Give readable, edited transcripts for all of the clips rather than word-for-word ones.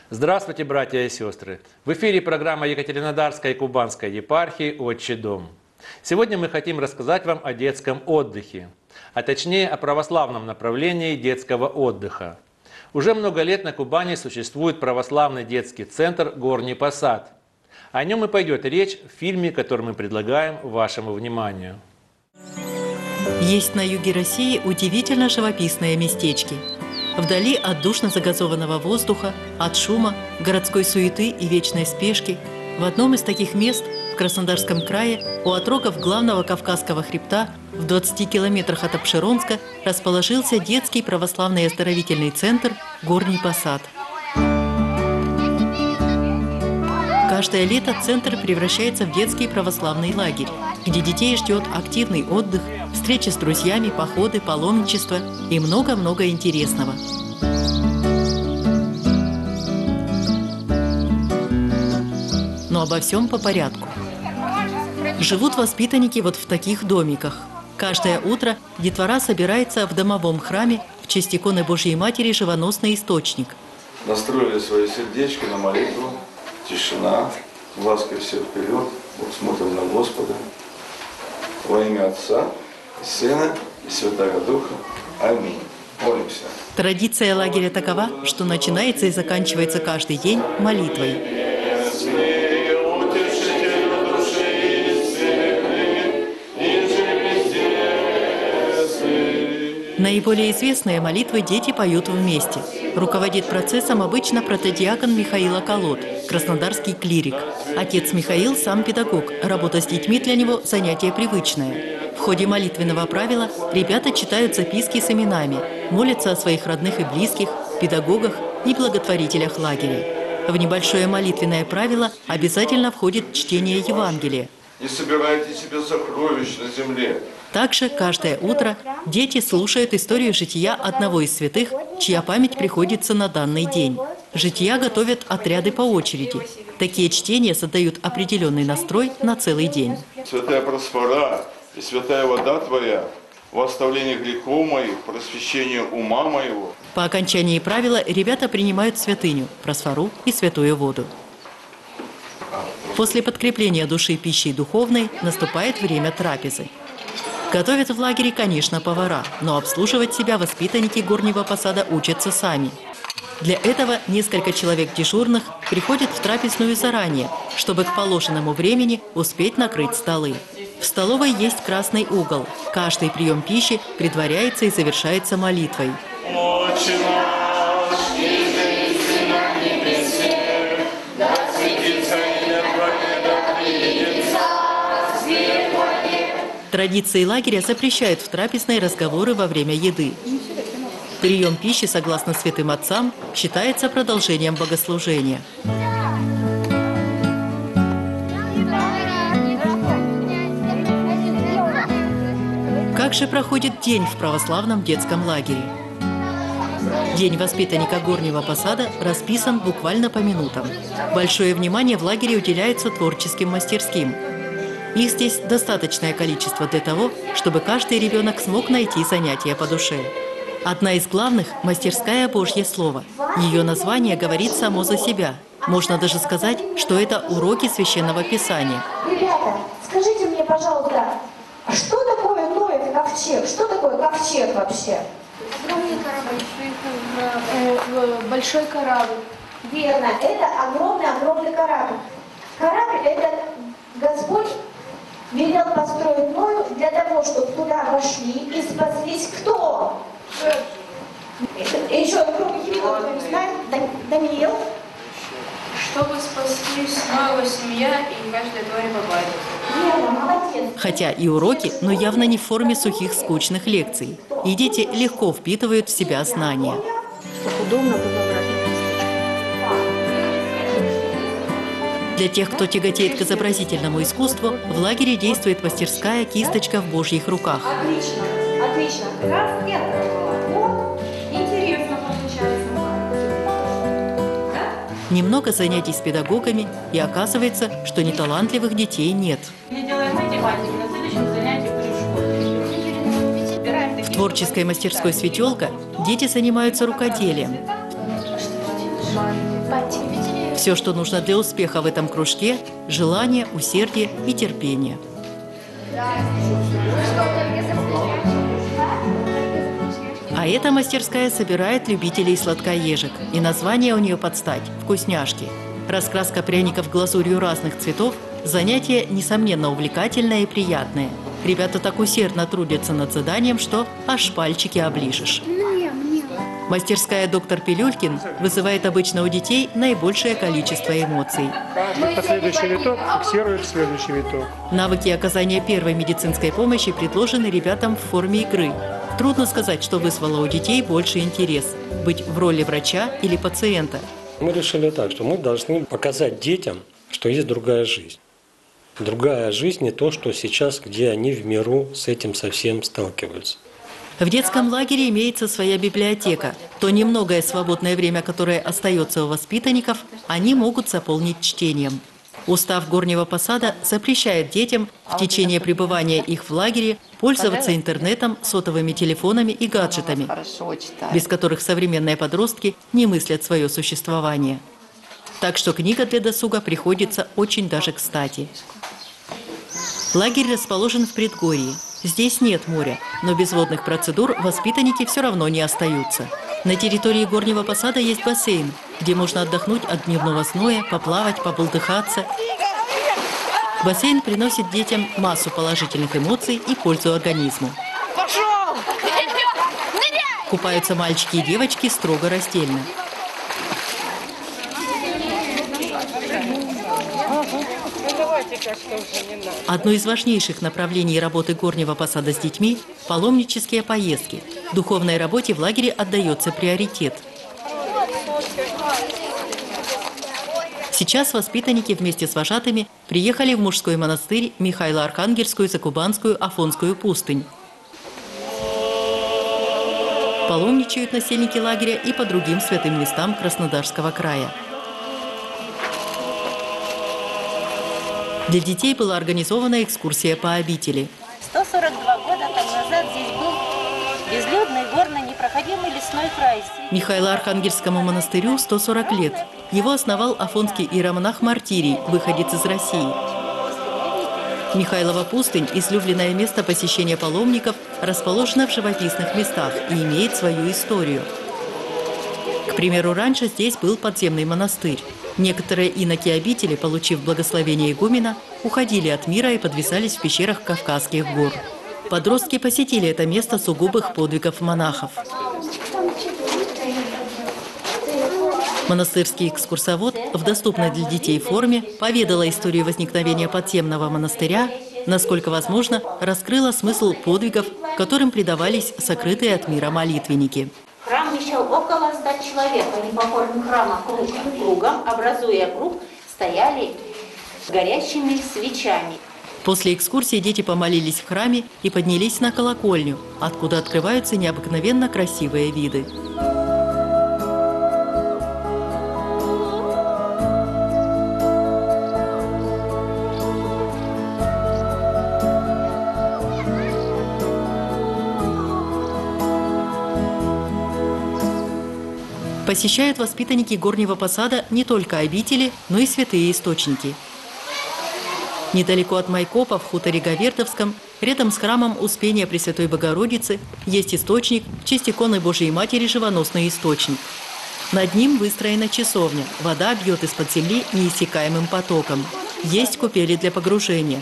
Здравствуйте, братья и сестры! В эфире программа Екатеринодарской и Кубанской епархии «Отчий дом». Сегодня мы хотим рассказать вам о детском отдыхе, а точнее о православном направлении детского отдыха. Уже много лет на Кубани существует православный детский центр «Горний Посад». О нем и пойдет речь в фильме, который мы предлагаем вашему вниманию. Есть на юге России удивительно живописные местечки. Вдали от душно загазованного воздуха, от шума, городской суеты и вечной спешки, в одном из таких мест, в Краснодарском крае, у отрогов главного Кавказского хребта, в 20 километрах от Апшеронска, расположился детский православный оздоровительный центр «Горний Посад». Каждое лето центр превращается в детский православный лагерь, где детей ждет активный отдых, встречи с друзьями, походы, паломничество и много-много интересного. Но обо всем по порядку. Живут воспитанники вот в таких домиках. Каждое утро детвора собирается в домовом храме в честь иконы Божьей Матери «Живоносный источник». Настроили свои сердечки на молитву, тишина, глазкой все вперед, смотрим на Господа. Во имя Отца, Сына и Святого Духа. Аминь. Молимся. Традиция лагеря такова, что начинается и заканчивается каждый день молитвой. Наиболее известные молитвы дети поют вместе. Руководит процессом обычно протодиакон Михаил Околот, краснодарский клирик. Отец Михаил сам педагог, работа с детьми для него занятие привычное. В ходе молитвенного правила ребята читают записки с именами, молятся о своих родных и близких, педагогах и благотворителях лагеря. В небольшое молитвенное правило обязательно входит чтение Евангелия. Не собирайте себе сокровищ на земле. Также каждое утро дети слушают историю жития одного из святых, чья память приходится на данный день. Жития готовят отряды по очереди. Такие чтения создают определенный настрой на целый день. Святая Просфора и святая вода Твоя, во оставление грехов моих, просвещение ума моего. По окончании правила ребята принимают святыню, просфору и святую воду. После подкрепления души пищей духовной наступает время трапезы. Готовят в лагере, конечно, повара, но обслуживать себя воспитанники Горнего Посада учатся сами. Для этого несколько человек дежурных приходят в трапезную заранее, чтобы к положенному времени успеть накрыть столы. В столовой есть красный угол. Каждый прием пищи предваряется и завершается молитвой. Традиции лагеря запрещают в трапезной разговоры во время еды. Прием пищи, согласно святым отцам, считается продолжением богослужения. Как же проходит день в православном детском лагере? День воспитанника Горнего Посада расписан буквально по минутам. Большое внимание в лагере уделяется творческим мастерским. Их здесь достаточное количество для того, чтобы каждый ребенок смог найти занятия по душе. Одна из главных – мастерская Божье Слово. Ее название говорит само за себя. Можно даже сказать, что это уроки Священного Писания. Ребята, скажите мне, пожалуйста, что такое Ноев ковчег? Что такое ковчег вообще? Огромный корабль, большой корабль. Верно, это огромный корабль. Корабль – это Господь велел построить Ною для того, чтобы туда вошли и спаслись кто? Еще кроме его, кто не знает, Даниил. Чтобы спаслись Ноева семья и каждая тварь попадет. Верно, молодец. Хотя и уроки, но явно не в форме сухих скучных лекций. И дети легко впитывают в себя знания. Для тех, кто тяготеет к изобразительному искусству, в лагере действует мастерская «Кисточка в Божьих руках». Отлично, отлично. Раз, это. Вот, интересно получается. Да? Немного занятий с педагогами, и оказывается, что неталантливых детей нет. Мы делаем математику, на следующем занятии В творческой мастерской «Светелка» дети занимаются рукоделием. Батик. Все, что нужно для успеха в этом кружке – желание, усердие и терпение. А эта мастерская собирает любителей сладкоежек. И название у нее под стать – «Вкусняшки». Раскраска пряников глазурью разных цветов – занятие, несомненно, увлекательное и приятное. Ребята так усердно трудятся над заданием, что аж пальчики оближешь. Мастерская «Доктор Пилюлькин» вызывает обычно у детей наибольшее количество эмоций. Последующий виток фиксирует следующий виток. Навыки оказания первой медицинской помощи предложены ребятам в форме игры. Трудно сказать, что вызвало у детей больше интерес – быть в роли врача или пациента. Мы решили так, что мы должны показать детям, что есть другая жизнь. Другая жизнь не то, что сейчас, где они в миру с этим совсем сталкиваются. В детском лагере имеется своя библиотека. То немногое свободное время, которое остается у воспитанников, они могут заполнить чтением. Устав Горнего Посада запрещает детям в течение пребывания их в лагере пользоваться интернетом, сотовыми телефонами и гаджетами, без которых современные подростки не мыслят свое существование. Так что книга для досуга приходится очень даже кстати. Лагерь расположен в предгорье. Здесь нет моря, но без водных процедур воспитанники все равно не остаются. На территории Горнего Посада есть бассейн, где можно отдохнуть от дневного зноя, поплавать, побултыхаться. Бассейн приносит детям массу положительных эмоций и пользу организму. Купаются мальчики и девочки строго раздельно. Одно из важнейших направлений работы Горнего Посада с детьми – паломнические поездки. Духовной работе в лагере отдается приоритет. Сейчас воспитанники вместе с вожатыми приехали в мужской монастырь Михайло-Архангельскую, Закубанскую, Афонскую пустынь. Паломничают насельники лагеря и по другим святым местам Краснодарского края. Для детей была организована экскурсия по обители. 142 года там назад здесь был безлюдный, горный, непроходимый лесной край. Михайло-Архангельскому монастырю 140 лет. Его основал афонский иеромонах Мартирий, выходец из России. Михайлова пустынь, излюбленное место посещения паломников, расположена в живописных местах и имеет свою историю. К примеру, раньше здесь был подземный монастырь. Некоторые иноки обители, получив благословение игумена, уходили от мира и подвисались в пещерах Кавказских гор. Подростки посетили это место сугубых подвигов монахов. Монастырский экскурсовод в доступной для детей форме поведала историю возникновения подземного монастыря, насколько возможно, раскрыла смысл подвигов, которым предавались сокрытые от мира молитвенники. Храм вмещал около 100 человек. Они по форме храма кругом, образуя круг, стояли горящими свечами. После экскурсии дети помолились в храме и поднялись на колокольню, откуда открываются необыкновенно красивые виды. Посещают воспитанники Горнего Посада не только обители, но и святые источники. Недалеко от Майкопа, в хуторе Гавердовском, рядом с храмом Успения Пресвятой Богородицы, есть источник в честь иконы Божией Матери «Живоносный источник». Над ним выстроена часовня. Вода бьет из-под земли неиссякаемым потоком. Есть купели для погружения.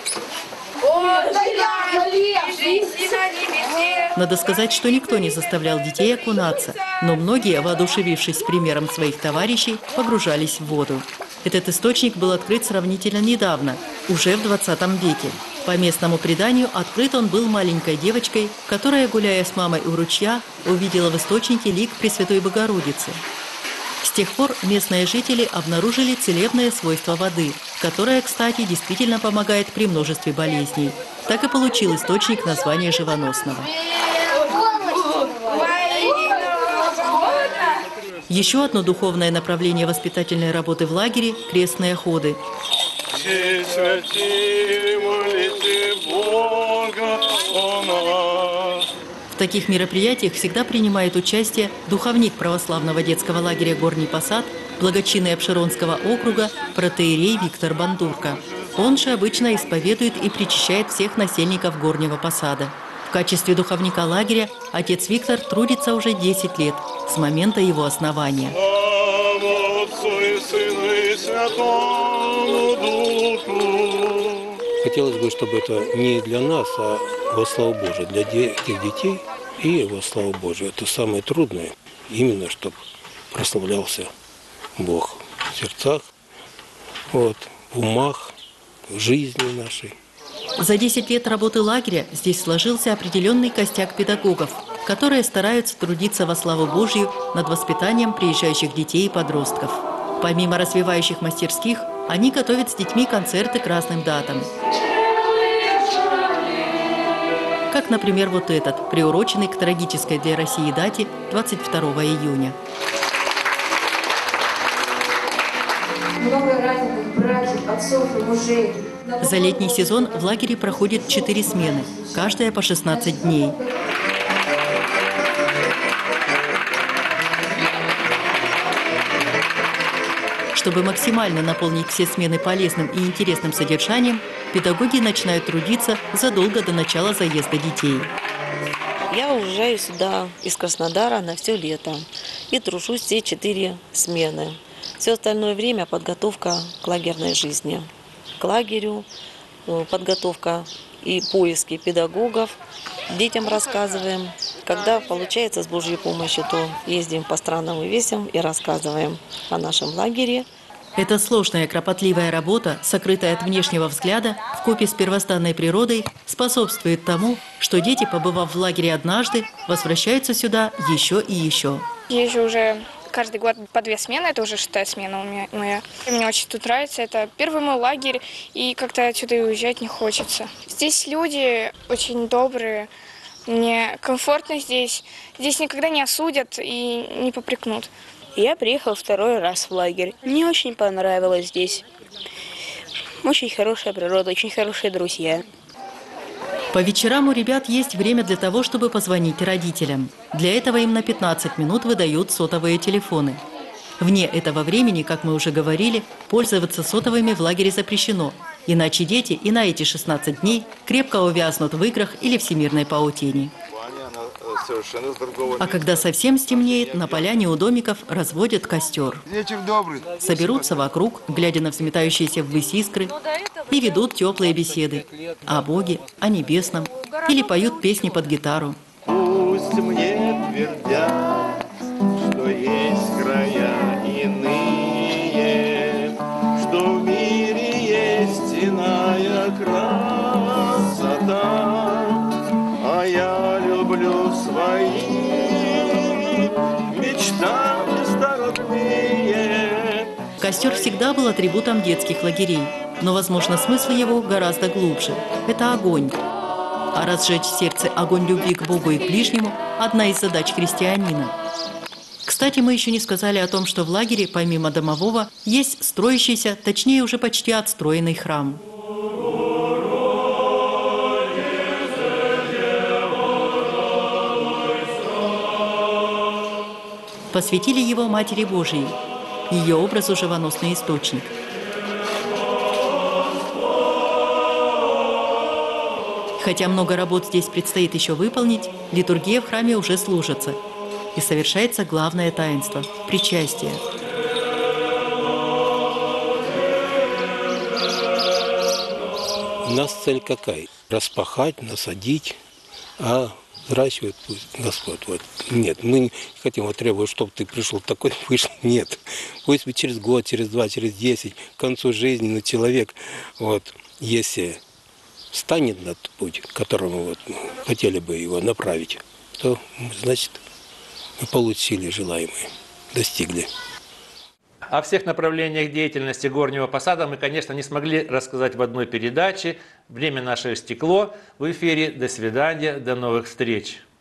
Надо сказать, что никто не заставлял детей окунаться, но многие, воодушевившись примером своих товарищей, погружались в воду. Этот источник был открыт сравнительно недавно, уже в 20 веке. По местному преданию, открыт он был маленькой девочкой, которая, гуляя с мамой у ручья, увидела в источнике лик Пресвятой Богородицы. С тех пор местные жители обнаружили целебные свойства воды, которая, кстати, действительно помогает при множестве болезней. Так и получил источник название живоносного. Еще одно духовное направление воспитательной работы в лагере – крестные ходы. В таких мероприятиях всегда принимает участие духовник православного детского лагеря «Горний Посад» благочинный Обширонского округа протоиерей Виктор Бандурка. Он же обычно исповедует и причащает всех насельников Горнего Посада. В качестве духовника лагеря отец Виктор трудится уже 10 лет, с момента его основания. Хотелось бы, чтобы это не для нас, а во славу Божию, для тех детей и во славу Божию. Это самое трудное, именно чтобы прославлялся Бог в сердцах, в умах, в жизни нашей. За 10 лет работы лагеря здесь сложился определенный костяк педагогов, которые стараются трудиться во славу Божью над воспитанием приезжающих детей и подростков. Помимо развивающих мастерских, они готовят с детьми концерты к разным датам. Как, например, вот этот, приуроченный к трагической для России дате 22 июня. Много раненых братьев, отцов и мужей. За летний сезон в лагере проходит 4 смены, каждая по 16 дней. Чтобы максимально наполнить все смены полезным и интересным содержанием, педагоги начинают трудиться задолго до начала заезда детей. Я уезжаю сюда из Краснодара на все лето и тружусь все 4 смены. Все остальное время подготовка к лагерной жизни. К лагерю, подготовка и поиски педагогов. Детям рассказываем. Когда получается с Божьей помощью, то ездим по странам и весям и рассказываем о нашем лагере. Эта сложная, кропотливая работа, сокрытая от внешнего взгляда, вкупе с первозданной природой, способствует тому, что дети, побывав в лагере однажды, возвращаются сюда еще и еще. Езжу уже каждый год по 2 смены, это уже 6-я смена у меня. Мне очень тут нравится, это первый мой лагерь, и как-то отсюда и уезжать не хочется. Здесь люди очень добрые, мне комфортно здесь. Здесь никогда не осудят и не попрекнут. Я приехал 2-й раз в лагерь. Мне очень понравилось здесь. Очень хорошая природа, очень хорошие друзья. По вечерам у ребят есть время для того, чтобы позвонить родителям. Для этого им на 15 минут выдают сотовые телефоны. Вне этого времени, как мы уже говорили, пользоваться сотовыми в лагере запрещено. Иначе дети и на эти 16 дней крепко увязнут в играх или всемирной паутине. А когда совсем стемнеет, на поляне у домиков разводят костер. Вечер добрый. Соберутся вокруг, глядя на взметающиеся ввысь искры, и ведут теплые беседы о Боге, о небесном, или поют песни под гитару. Пусть мне твердят, что есть края иные, что в мире есть иная красота, а я люблю свои мечтами стародные. Костер всегда был атрибутом детских лагерей, но, возможно, смысл его гораздо глубже. Это огонь. А разжечь в сердце огонь любви к Богу и к ближнему – одна из задач христианина. Кстати, мы еще не сказали о том, что в лагере, помимо домового, есть строящийся, точнее уже почти отстроенный храм. Посвятили его Матери Божией, ее образу живоносный источник. Хотя много работ здесь предстоит еще выполнить, литургия в храме уже служится. И совершается главное таинство – причастие. У нас цель какая? Распахать, насадить, а взращивать пусть Господь. Нет, мы не хотим требовать, чтобы ты пришел такой, вышел. Нет. Пусть через год, через 2, через 10, к концу жизни человек, если встанет на тот путь, к которому хотели бы его направить, то, значит, мы получили желаемое, достигли. О всех направлениях деятельности Горнего Посада мы, конечно, не смогли рассказать в одной передаче. Время наше истекло. В эфире. До свидания. До новых встреч.